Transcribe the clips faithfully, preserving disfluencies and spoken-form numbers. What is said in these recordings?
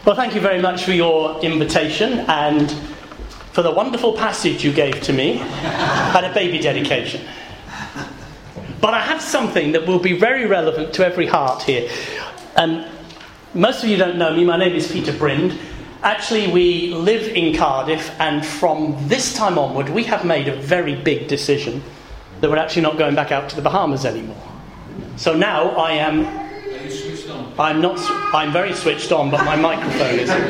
Well, thank you very much for your invitation and for the wonderful passage you gave to me at a baby dedication. But I have something that will be very relevant to every heart here. Um, most of you don't know me. My name is Peter Brind. Actually, we live in Cardiff, and from this time onward, we have made a very big decision that we're actually not going back out to the Bahamas anymore. So now I am... Are you switched on? I'm not... I'm very switched on, but my microphone isn't.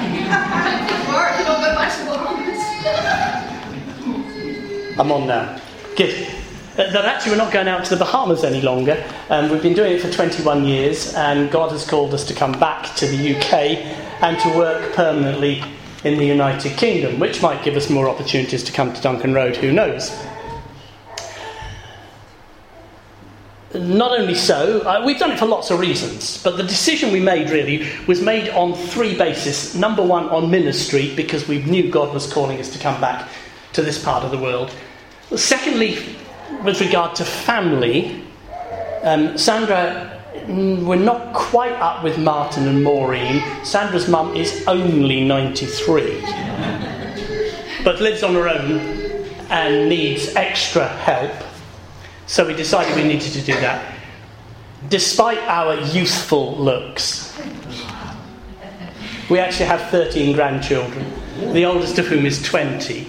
I'm on now. Good. Uh, that actually we're not going out to the Bahamas any longer. Um, we've been doing it for twenty-one years, and God has called us to come back to the U K and to work permanently in the United Kingdom, which might give us more opportunities to come to Duncan Road, who knows. Not only so, uh, we've done it for lots of reasons, but the decision we made really was made on three bases. Number one, on ministry, because we knew God was calling us to come back to this part of the world. Secondly, with regard to family, um, Sandra, we're not quite up with Martin and Maureen. Sandra's mum is only ninety-three, but lives on her own and needs extra help. So we decided we needed to do that. Despite our youthful looks, we actually have thirteen grandchildren, the oldest of whom is twenty.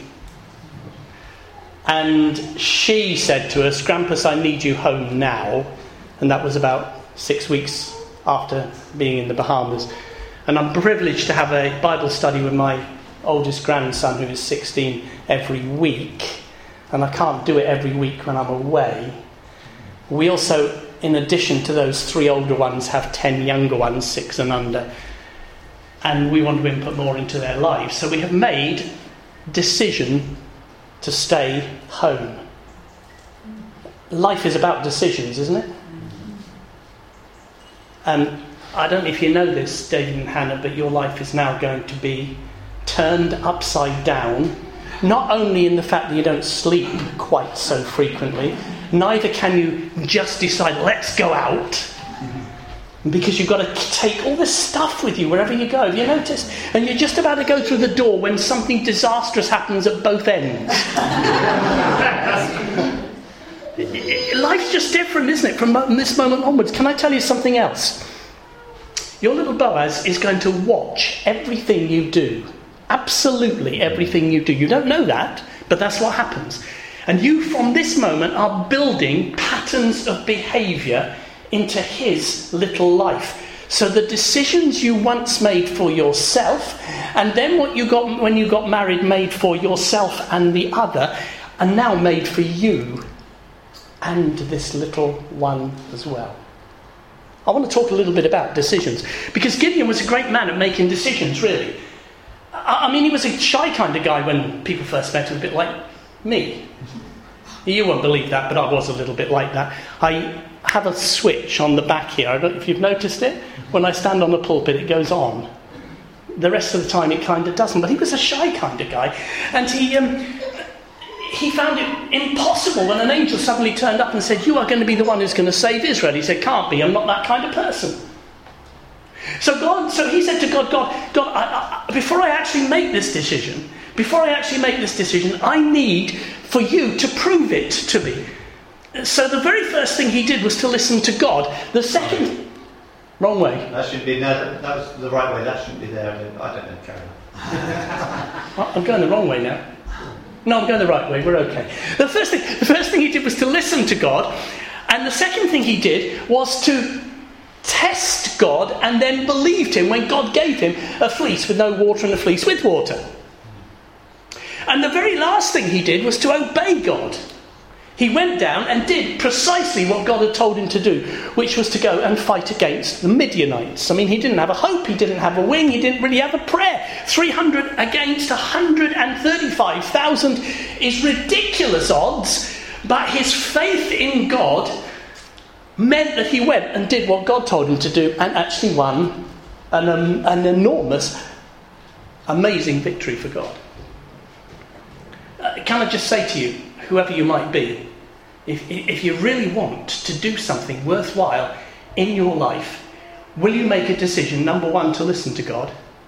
And she said to us, "Grampus, I need you home now." And that was about six weeks after being in the Bahamas. And I'm privileged to have a Bible study with my oldest grandson, who is sixteen, every week. And I can't do it every week when I'm away. We also, in addition to those three older ones, have ten younger ones, six and under. And we want to input more into their lives. So we have made decision to stay home. Life is about decisions, isn't it? Um, I don't know if you know this, David and Hannah, but your life is now going to be turned upside down. Not only in the fact that you don't sleep quite so frequently, neither can you just decide, let's go out. Because you've got to take all this stuff with you wherever you go. Have you noticed? And you're just about to go through the door when something disastrous happens at both ends. Life's just different, isn't it? From this moment onwards. Can I tell you something else? Your little Boaz is going to watch everything you do. Absolutely everything you do. You don't know that, but that's what happens. And you, from this moment, are building patterns of behaviour into his little life. So the decisions you once made for yourself, and then what you got when you got married, made for yourself and the other, are now made for you and this little one as well. I want to talk a little bit about decisions, because Gideon was a great man at making decisions, really. I mean, he was a shy kind of guy when people first met him, a bit like me. You won't believe that, but I was a little bit like that. I have a switch on the back here. I don't know if you've noticed it. When I stand on the pulpit, it goes on. The rest of the time, it kind of doesn't. But he was a shy kind of guy. And he um, he found it impossible when an angel suddenly turned up and said, "You are going to be the one who's going to save Israel." He said, "Can't be. I'm not that kind of person." So God, so he said to God, God, God, I, I, before I actually make this decision, before I actually make this decision, I need for you to prove it to me. So the very first thing he did was to listen to God. The second... Wrong way. That should be... No, that was the right way. That shouldn't be there. I don't know, carry on. I'm going the wrong way now. No, I'm going the right way. We're okay. The first thing, the first thing he did was to listen to God. And the second thing he did was to test God and then believed him when God gave him a fleece with no water and a fleece with water. And the very last thing he did was to obey God. He went down and did precisely what God had told him to do, which was to go and fight against the Midianites. I mean, he didn't have a hope, he didn't have a wing, he didn't really have a prayer. three hundred against one hundred thirty-five thousand is ridiculous odds, but his faith in God meant that he went and did what God told him to do and actually won an, um, an enormous, amazing victory for God. Uh, can I just say to you, whoever you might be, if, if you really want to do something worthwhile in your life, will you make a decision, number one, to listen to God,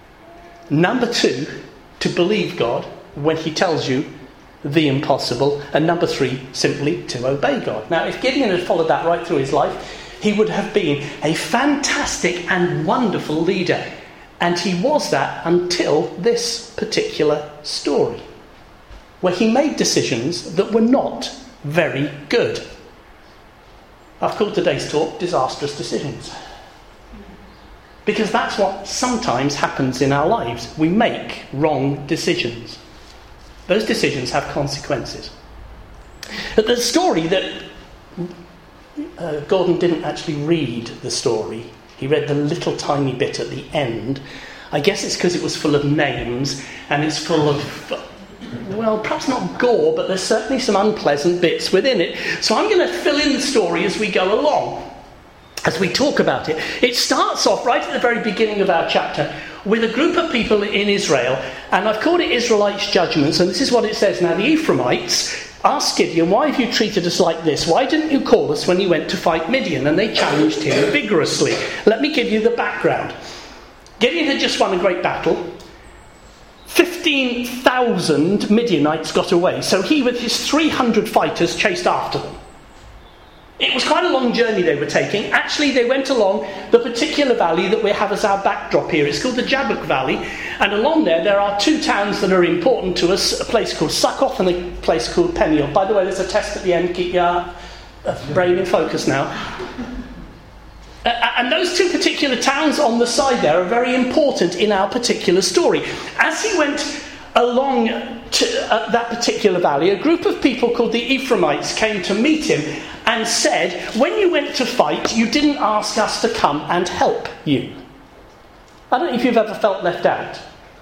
Number two, to believe God when he tells you the impossible. And number three, simply to obey God. Now, if Gideon had followed that right through his life, he would have been a fantastic and wonderful leader. And he was that until this particular story, where he made decisions that were not very good. I've called today's talk Disastrous Decisions. Because that's what sometimes happens in our lives. We make wrong decisions. Those decisions have consequences. But the story that uh, Gordon didn't actually read the story. He read the little tiny bit at the end. I guess it's because it was full of names and it's full of, well, perhaps not gore, but there's certainly some unpleasant bits within it. So I'm going to fill in the story as we go along, as we talk about it. It starts off right at the very beginning of our chapter with a group of people in Israel, and I've called it Israelites' judgments, and this is what it says. Now, the Ephraimites asked Gideon, why have you treated us like this? Why didn't you call us when you went to fight Midian? And they challenged him vigorously. Let me give you the background. Gideon had just won a great battle. fifteen thousand Midianites got away, so he with his three hundred fighters chased after them. It was quite a long journey they were taking. Actually, they went along the particular valley that we have as our backdrop here. It's called the Jabbok Valley. And along there, there are two towns that are important to us. A place called Succoth and a place called Peniel. By the way, there's a test at the end. Keep your brain in focus now. Uh, and those two particular towns on the side there are very important in our particular story. As he went along to uh, that particular valley, a group of people called the Ephraimites came to meet him and said, when you went to fight, you didn't ask us to come and help you. I don't know if you've ever felt left out.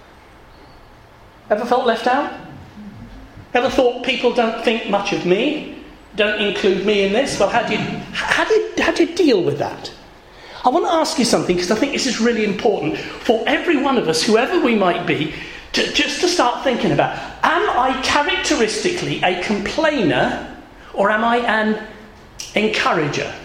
Ever felt left out? Ever thought people don't think much of me? Don't include me in this? Well, how do you, how do you, how do you deal with that? I want to ask you something, because I think this is really important for every one of us, whoever we might be, to, just to start thinking about, am I characteristically a complainer, or am I an encourager?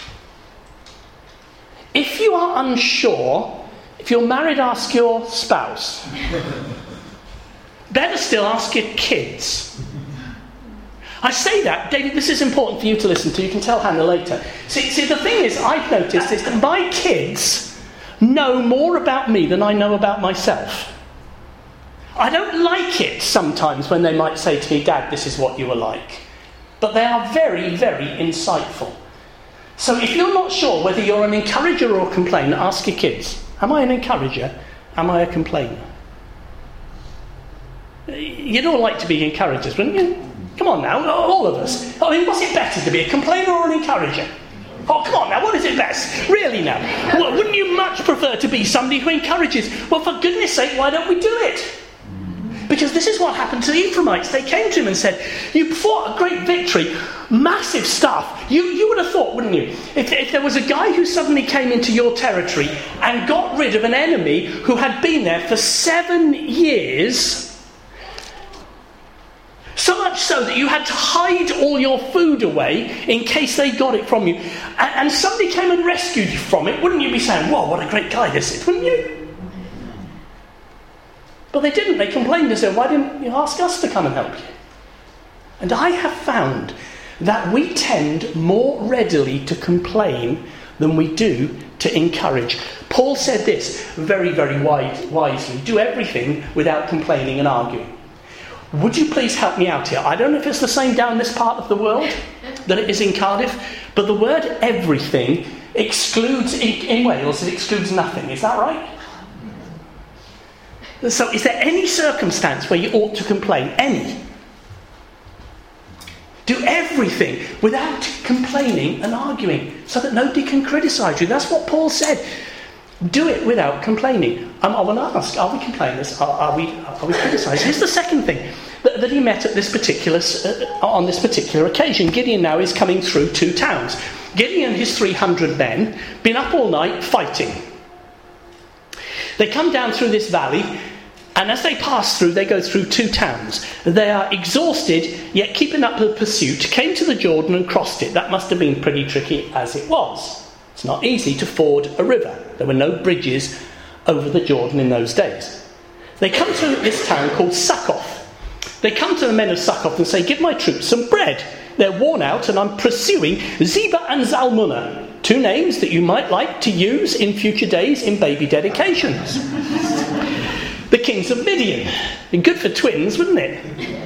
If you are unsure, if you're married, ask your spouse. Better still, ask your kids. I say that, David, this is important for you to listen to. You can tell Hannah later. See, see, the thing is, I've noticed is that my kids know more about me than I know about myself. I don't like it sometimes when they might say to me, Dad, this is what you were like. But they are very, very insightful. So if you're not sure whether you're an encourager or a complainer, ask your kids. Am I an encourager? Am I a complainer? You'd all like to be encouragers, wouldn't you? Come on now, all of us. I mean, what's it better to be, a complainer or an encourager? Oh, come on now, what is it best? Really now? Well, wouldn't you much prefer to be somebody who encourages? Well, for goodness sake, why don't we do it? Because this is what happened to the Ephraimites. They came to him and said, you fought a great victory, massive stuff. You, you would have thought, wouldn't you, if, if there was a guy who suddenly came into your territory and got rid of an enemy who had been there for seven years... So much so that you had to hide all your food away in case they got it from you. And, and somebody came and rescued you from it. Wouldn't you be saying, whoa, what a great guy this is, wouldn't you? But they didn't. They complained and said, why didn't you ask us to come and help you? And I have found that we tend more readily to complain than we do to encourage. Paul said this very, very wise, wisely. Do everything without complaining and arguing. Would you please help me out here? I don't know if it's the same down this part of the world that it is in Cardiff, but the word everything excludes, in, in Wales, it excludes nothing. Is that right? So is there any circumstance where you ought to complain? Any? Do everything without complaining and arguing so that nobody can criticise you. That's what Paul said. Do it without complaining. Um, I want to ask, are we complainers? Are, are we are we criticising? Here's the second thing that, that he met at this particular uh, on this particular occasion. Gideon now is coming through two towns. Gideon and his three hundred men been up all night fighting. They come down through this valley, and as they pass through, they go through two towns. They are exhausted, yet keeping up the pursuit, came to the Jordan and crossed it. That must have been pretty tricky as it was. It's not easy to ford a river. There were no bridges over the Jordan in those days. They come to this town called Succoth. They come to the men of Succoth and say, give my troops some bread. They're worn out and I'm pursuing Zebah and Zalmunna, two names that you might like to use in future days in baby dedications. The kings of Midian. Good for twins, wouldn't it?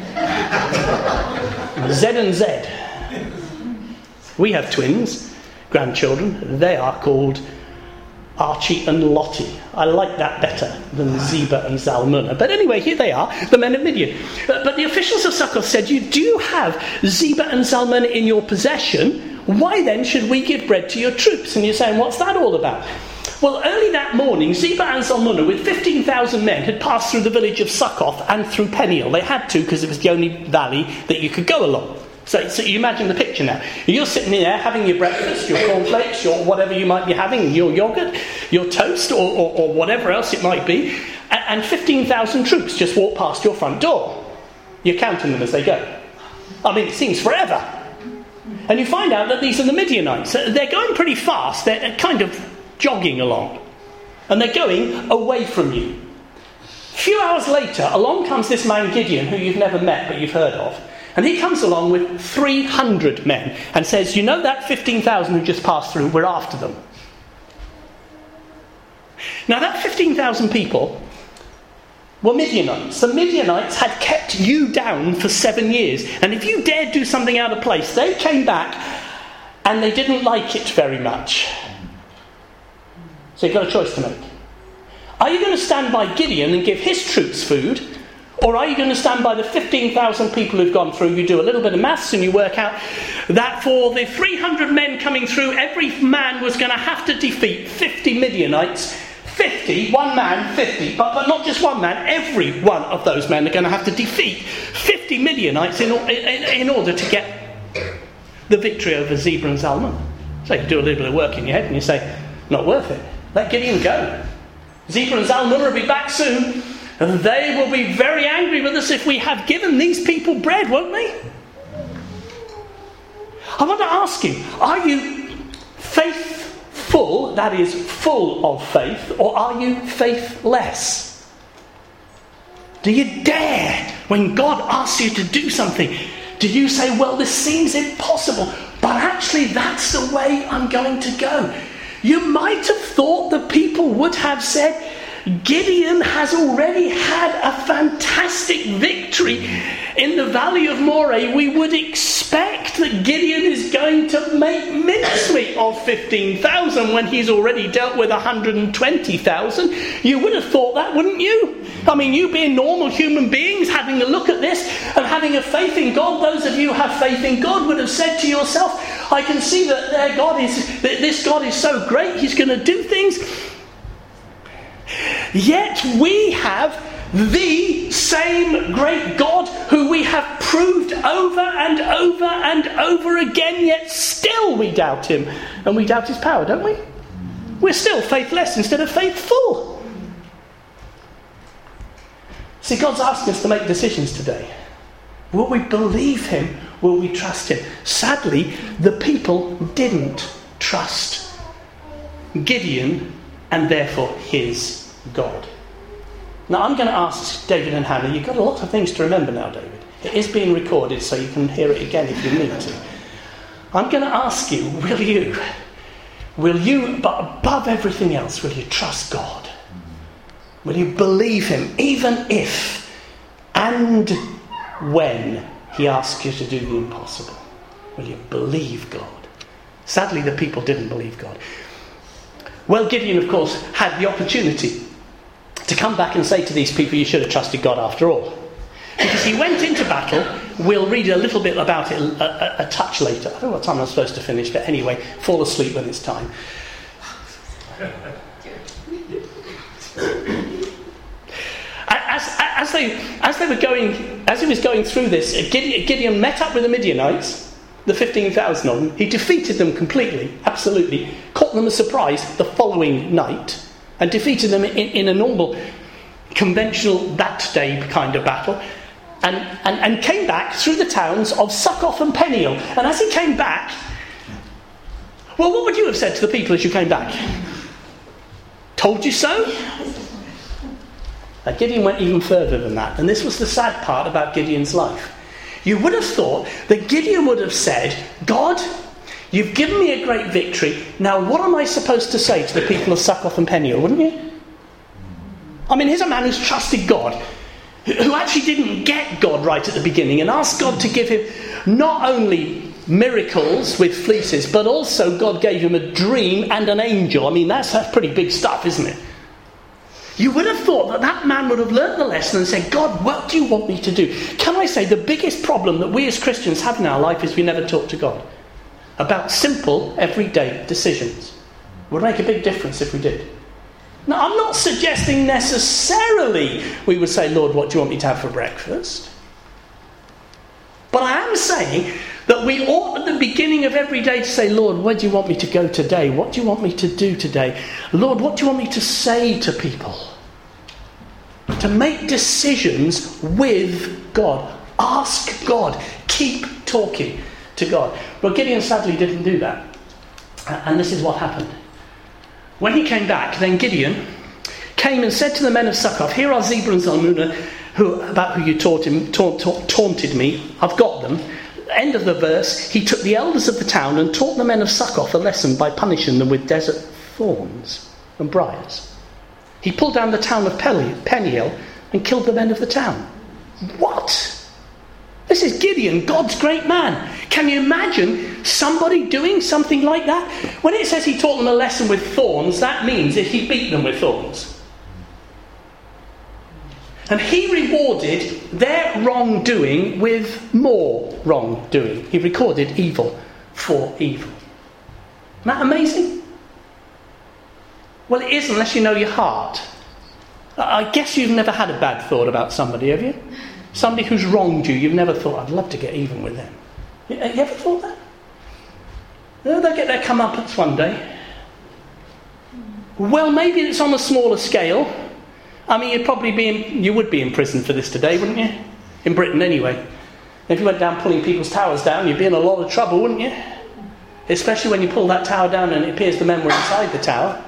Z and Z. We have twins, grandchildren. They are called Archie and Lottie. I like that better than Zebah and Zalmunna. But anyway, here they are, the men of Midian. But, but the officials of Succoth said, you do have Zebah and Zalmunna in your possession. Why then should we give bread to your troops? And you're saying, what's that all about? Well, early that morning, Zebah and Zalmunna, with fifteen thousand men, had passed through the village of Succoth and through Peniel. They had to, because it was the only valley that you could go along. So, so you imagine the picture now. You're sitting there having your breakfast, your cornflakes, your whatever you might be having, your yoghurt, your toast, or, or, or whatever else it might be, and, and fifteen thousand troops just walk past your front door. You're counting them as they go. I mean, it seems forever. And you find out that these are the Midianites. They're going pretty fast. They're kind of jogging along. And they're going away from you. A few hours later, along comes this man Gideon, who you've never met but you've heard of. And he comes along with three hundred men and says, you know that fifteen thousand who just passed through, we're after them. Now that fifteen thousand people were Midianites. The Midianites had kept you down for seven years. And if you dared do something out of place, they came back and they didn't like it very much. So you've got a choice to make. Are you going to stand by Gideon and give his troops food? Or are you going to stand by the fifteen thousand people who've gone through? You do a little bit of maths and you work out that for the three hundred men coming through, every man was going to have to defeat fifty Midianites. fifty, one man, fifty. But, but not just one man, every one of those men are going to have to defeat fifty Midianites in, in, in order to get the victory over Zebah and Zalmunna. So you do a little bit of work in your head and you say, not worth it. Let Gideon go. Zebah and Zalmunna will be back soon. And they will be very angry with us if we have given these people bread, won't they? I want to ask you, are you faithful, that is, full of faith, or are you faithless? Do you dare, when God asks you to do something, do you say, well, this seems impossible, but actually that's the way I'm going to go? You might have thought the people would have said, Gideon has already had a fantastic victory in the valley of Moreh. We would expect that Gideon is going to make mincemeat of fifteen thousand when he's already dealt with one hundred twenty thousand. You would have thought that, wouldn't you? I mean, you being normal human beings, having a look at this and having a faith in God, those of you who have faith in God would have said to yourself, I can see that their God is, that this God is so great, he's going to do things. Yet we have the same great God who we have proved over and over and over again, yet still we doubt him. And we doubt his power, don't we? We're still faithless instead of faithful. See, God's asking us to make decisions today. Will we believe him? Will we trust him? Sadly, the people didn't trust Gideon and therefore his God. Now I'm going to ask David and Hannah, you've got a lot of things to remember now, David. It is being recorded so you can hear it again if you need to. I'm going to ask you, will you, will you, but above everything else, will you trust God? Will you believe him, even if and when he asks you to do the impossible? Will you believe God? Sadly, the people didn't believe God. Well, Gideon, of course, had the opportunity to come back and say to these people, you should have trusted God after all. Because he went into battle. We'll read a little bit about it a, a, a touch later. I don't know what time I'm supposed to finish, but anyway, fall asleep when it's time. As, as, they, as they were going, as he was going through this, Gideon, Gideon met up with the Midianites, the fifteen thousand of them. He defeated them completely, absolutely, caught them a surprise the following night, and defeated them in, in a normal, conventional that day kind of battle, and, and, and came back through the towns of Succoth and Peniel. And as he came back, well, what would you have said to the people as you came back? Told you so? Uh, Gideon went even further than that. And this was the sad part about Gideon's life. You would have thought that Gideon would have said, God, you've given me a great victory. Now what am I supposed to say to the people of Succoth and Peniel, wouldn't you? I mean, here's a man who's trusted God, who actually didn't get God right at the beginning and asked God to give him not only miracles with fleeces, but also God gave him a dream and an angel. I mean, that's, that's pretty big stuff, isn't it? You would have thought that that man would have learnt the lesson and said, God, what do you want me to do? Can I say the biggest problem that we as Christians have in our life is we never talk to God about simple, everyday decisions. It would make a big difference if we did. Now, I'm not suggesting necessarily we would say, Lord, what do you want me to have for breakfast? But I am saying that we ought at the beginning of every day to say, Lord, where do you want me to go today? What do you want me to do today? Lord, what do you want me to say to people? To make decisions with God. Ask God. Keep talking to God. But Gideon sadly didn't do that. And this is what happened. When he came back, then Gideon came and said to the men of Succoth, here are Zebah and Zalmunna, who, about who you taught him, taunt, taunt, taunted me. I've got them. End of the verse, he took the elders of the town and taught the men of Succoth a lesson by punishing them with desert thorns and briars. He pulled down the town of Peniel and killed the men of the town. What? This is Gideon, God's great man. Can you imagine somebody doing something like that? When it says he taught them a lesson with thorns, that means that he beat them with thorns. And he rewarded their wrongdoing with more wrongdoing. He recorded evil for evil. Isn't that amazing? Well, it is unless you know your heart. I guess you've never had a bad thought about somebody, have you? Somebody who's wronged you, you've never thought, I'd love to get even with them. You ever thought that? They'll get their comeuppance one day. Well, maybe it's on a smaller scale. I mean, you'd probably be in, you would be in prison for this today, wouldn't you? In Britain, anyway. If you went down pulling people's towers down, you'd be in a lot of trouble, wouldn't you? Especially when you pull that tower down and it appears the men were inside the tower.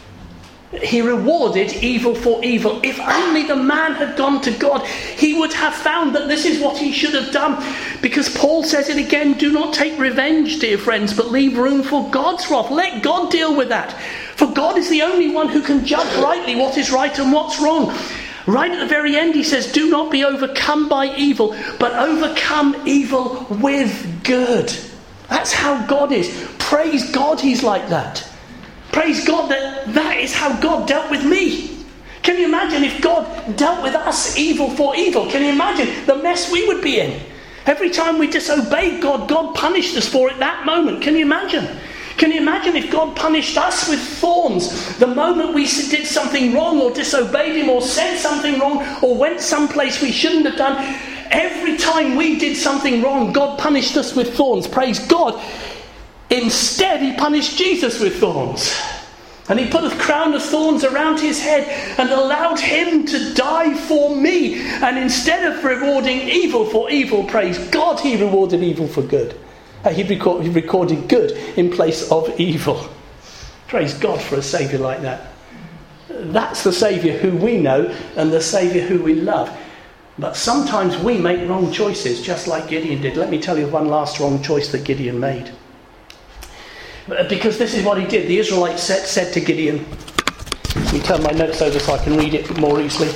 He rewarded evil for evil. If only the man had gone to God, he would have found that this is what he should have done. Because Paul says it again, do not take revenge, dear friends, but leave room for God's wrath. Let God deal with that. For God is the only one who can judge rightly what is right and what's wrong. Right at the very end he says, do not be overcome by evil, but overcome evil with good. That's how God is. Praise God he's like that. Praise God that that is how God dealt with me. Can you imagine if God dealt with us evil for evil? Can you imagine the mess we would be in? Every time we disobeyed God, God punished us for it that moment. Can you imagine? Can you imagine if God punished us with thorns the moment we did something wrong or disobeyed him or said something wrong or went someplace we shouldn't have done? Every time we did something wrong, God punished us with thorns. Praise God. Instead, he punished Jesus with thorns. And he put a crown of thorns around his head and allowed him to die for me. And instead of rewarding evil for evil, praise God, he rewarded evil for good. Uh, he, record, he recorded good in place of evil. Praise God for a Saviour like that. That's the Saviour who we know and the Saviour who we love. But sometimes we make wrong choices, just like Gideon did. Let me tell you one last wrong choice that Gideon made. Because this is what he did. The Israelites said, said to Gideon, let me turn my notes over so I can read it more easily.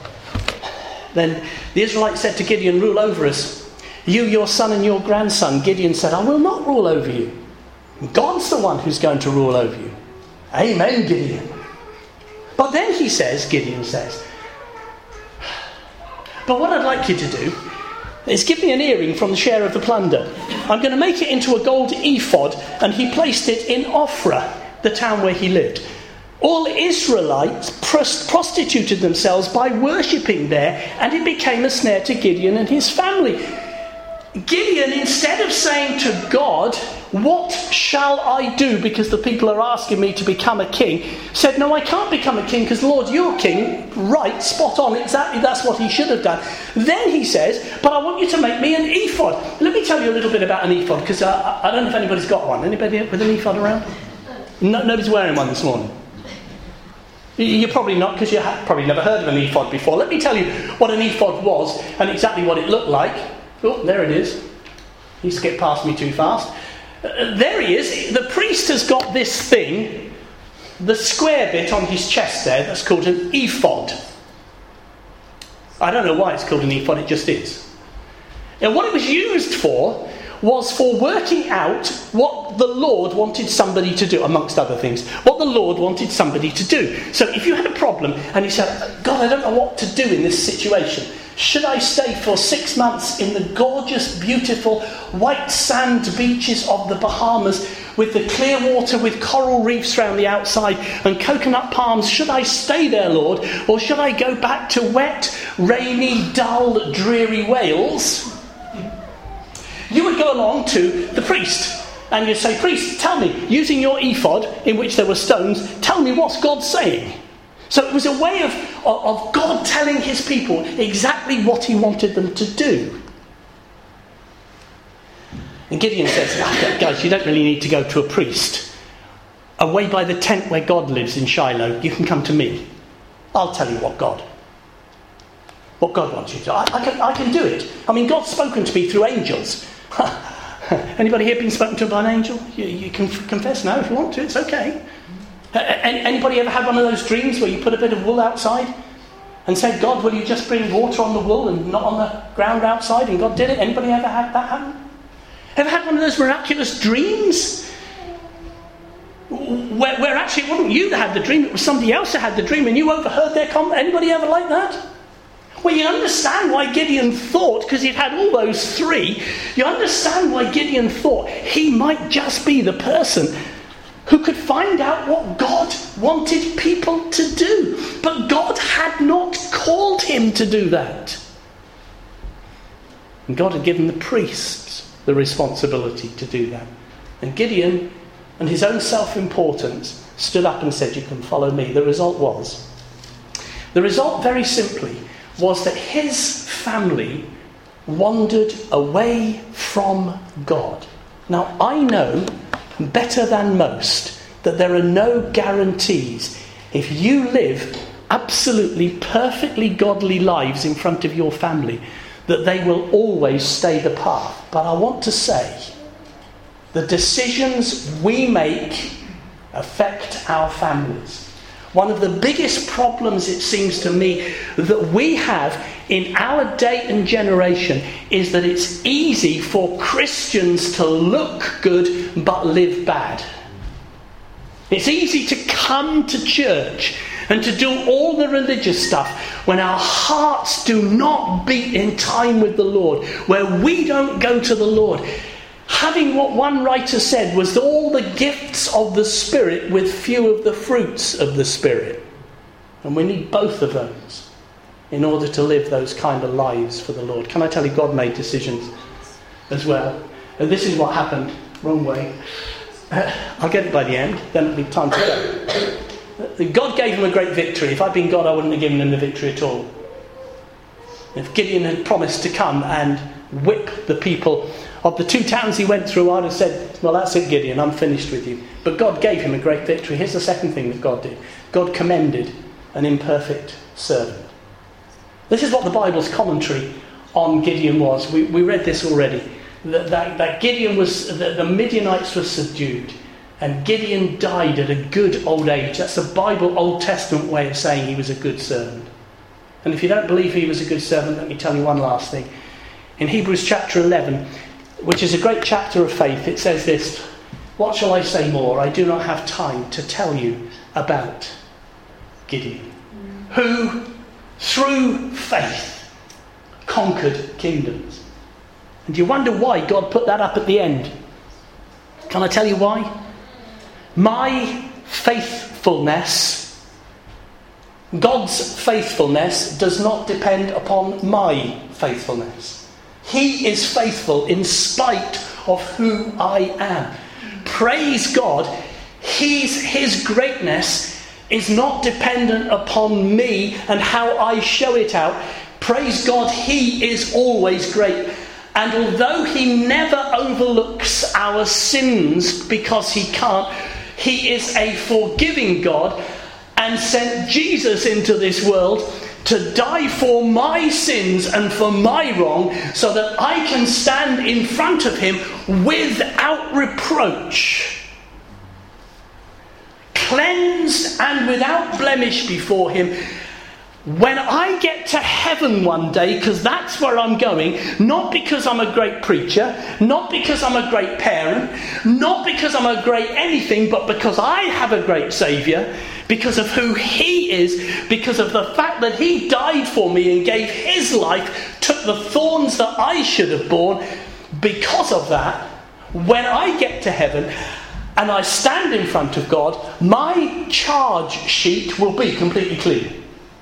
Then the Israelites said to Gideon, rule over us. You, your son and your grandson. Gideon said, I will not rule over you. God's the one who's going to rule over you. Amen, Gideon. But then he says, Gideon says, but what I'd like you to do is give me an earring from the share of the plunder. I'm going to make it into a gold ephod. And he placed it in Ophrah, the town where he lived. All Israelites prostituted themselves by worshipping there, and it became a snare to Gideon and his family. Gideon, instead of saying to God, what shall I do because the people are asking me to become a king, said, no, I can't become a king because Lord, you're king. Right, spot on, exactly, that's what he should have done. Then he says, but I want you to make me an ephod. Let me tell you a little bit about an ephod, because I, I don't know if anybody's got one. Anybody with an ephod around? No, nobody's wearing one this morning. You're probably not, because you have probably never heard of an ephod before. Let me tell you what an ephod was and exactly what it looked like. Oh, there it is. He skipped past me too fast. Uh, there he is. The priest has got this thing, the square bit on his chest there, that's called an ephod. I don't know why it's called an ephod, it just is. And what it was used for was for working out what the Lord wanted somebody to do, amongst other things. What the Lord wanted somebody to do. So if you had a problem and you said, God, I don't know what to do in this situation. Should I stay for six months in the gorgeous, beautiful, white sand beaches of the Bahamas with the clear water with coral reefs round the outside and coconut palms? Should I stay there, Lord? Or should I go back to wet, rainy, dull, dreary Wales? You would go along to the priest and you'd say, priest, tell me, using your ephod in which there were stones, tell me what's God saying. So it was a way of, of, of God telling his people exactly what he wanted them to do. And Gideon says, oh, guys, you don't really need to go to a priest. Away by the tent where God lives in Shiloh, you can come to me. I'll tell you what God what God wants you to do. I, I, can, I can do it. I mean, God's spoken to me through angels. Anybody here been spoken to by an angel? You, you can f- confess now if you want to. It's okay. Uh, anybody ever had one of those dreams where you put a bit of wool outside and said, God, will you just bring water on the wool and not on the ground outside? And God did it. Anybody ever had that happen? Ever had one of those miraculous dreams where, where actually it wasn't you that had the dream, it was somebody else that had the dream and you overheard their comment? Anybody ever like that? Well, you understand why Gideon thought, because he'd had all those three, you understand why Gideon thought he might just be the person who could find out what God wanted people to do. But God had not called him to do that. And God had given the priests the responsibility to do that. And Gideon, and his own self-importance, stood up and said, you can follow me. The result was, the result very simply, was that his family wandered away from God. Now, I know better than most that there are no guarantees if you live absolutely perfectly godly lives in front of your family that they will always stay the path. But I want to say the decisions we make affect our families. One of the biggest problems, it seems to me, that we have in our day and generation is that it's easy for Christians to look good but live bad. It's easy to come to church and to do all the religious stuff when our hearts do not beat in time with the Lord, where we don't go to the Lord. Having what one writer said was all the gifts of the Spirit with few of the fruits of the Spirit. And we need both of those in order to live those kind of lives for the Lord. Can I tell you, God made decisions as well. And this is what happened. Wrong way. Uh, I'll get it by the end, then it'll be time to go. God gave him a great victory. If I'd been God, I wouldn't have given him the victory at all. If Gideon had promised to come and whip the people of the two towns he went through, I'd have said, well, that's it, Gideon, I'm finished with you. But God gave him a great victory. Here's the second thing that God did. God commended an imperfect servant. This is what the Bible's commentary on Gideon was. We, we read this already. That, that, that Gideon was, that the Midianites were subdued. And Gideon died at a good old age. That's the Bible Old Testament way of saying he was a good servant. And if you don't believe he was a good servant, let me tell you one last thing. In Hebrews chapter eleven, which is a great chapter of faith, it says this: what shall I say more? I do not have time to tell you about Gideon, who through faith conquered kingdoms. And you wonder why God put that up at the end. Can I tell you why? My faithfulness, God's faithfulness, does not depend upon my faithfulness. He is faithful in spite of who I am. Praise God, He's, His greatness is not dependent upon me and how I show it out. Praise God, He is always great. And although He never overlooks our sins because He can't, He is a forgiving God. And and sent Jesus into this world to die for my sins and for my wrong, so that I can stand in front of him without reproach, cleansed and without blemish before him. When I get to heaven one day, because that's where I'm going, not because I'm a great preacher, not because I'm a great parent, not because I'm a great anything, but because I have a great Saviour, because of who he is, because of the fact that he died for me and gave his life, took the thorns that I should have borne. Because of that, when I get to heaven and I stand in front of God, my charge sheet will be completely clean.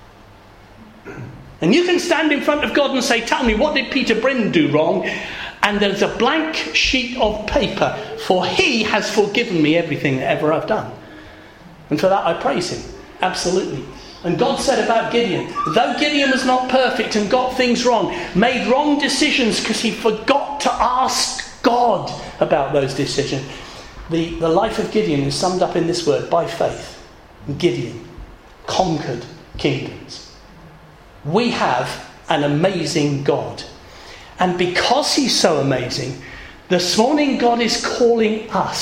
And you can stand in front of God and say, tell me, what did Peter Bryn do wrong? And there's a blank sheet of paper, for he has forgiven me everything that ever I've done. And for that I praise him. Absolutely. And God said about Gideon, though Gideon was not perfect and got things wrong, made wrong decisions because he forgot to ask God about those decisions. The, the life of Gideon is summed up in this word, by faith. Gideon conquered kingdoms. We have an amazing God. And because he's so amazing, this morning God is calling us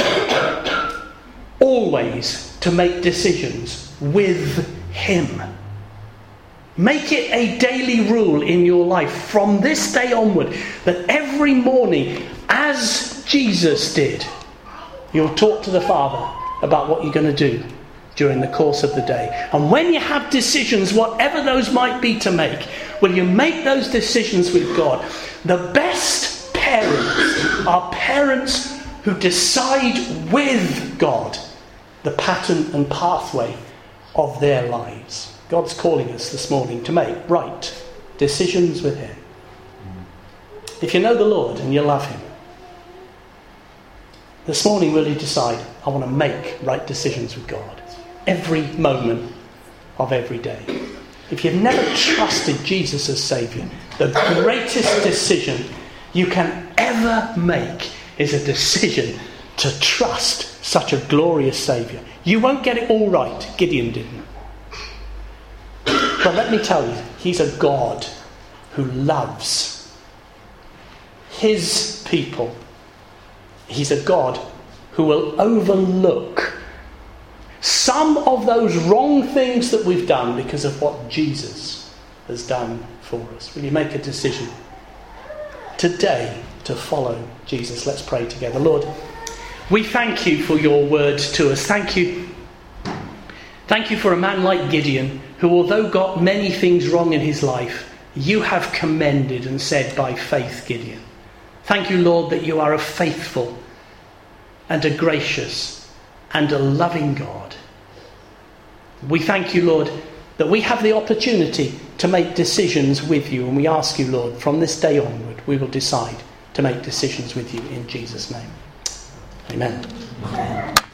always to make decisions with him. Make it a daily rule in your life from this day onward, that every morning, as Jesus did, you'll talk to the Father about what you're going to do during the course of the day. And when you have decisions, whatever those might be to make, will you make those decisions with God? The best parents are parents who decide with God the pattern and pathway of their lives. God's calling us this morning to make right decisions with him. If you know the Lord and you love him, this morning will you decide, I want to make right decisions with God every moment of every day. If you've never trusted Jesus as Saviour, the greatest decision you can ever make is a decision to trust such a glorious Saviour. You won't get it all right. Gideon didn't. But let me tell you, he's a God who loves his people. He's a God who will overlook some of those wrong things that we've done because of what Jesus has done for us. Will you make a decision today to follow Jesus? Let's pray together. Lord, we thank you for your word to us. Thank you. Thank you for a man like Gideon, who, although got many things wrong in his life, you have commended and said, by faith, Gideon. Thank you, Lord, that you are a faithful and a gracious and a loving God. We thank you, Lord, that we have the opportunity to make decisions with you, and we ask you, Lord, from this day onward, we will decide to make decisions with you in Jesus' name. Amen. Amen.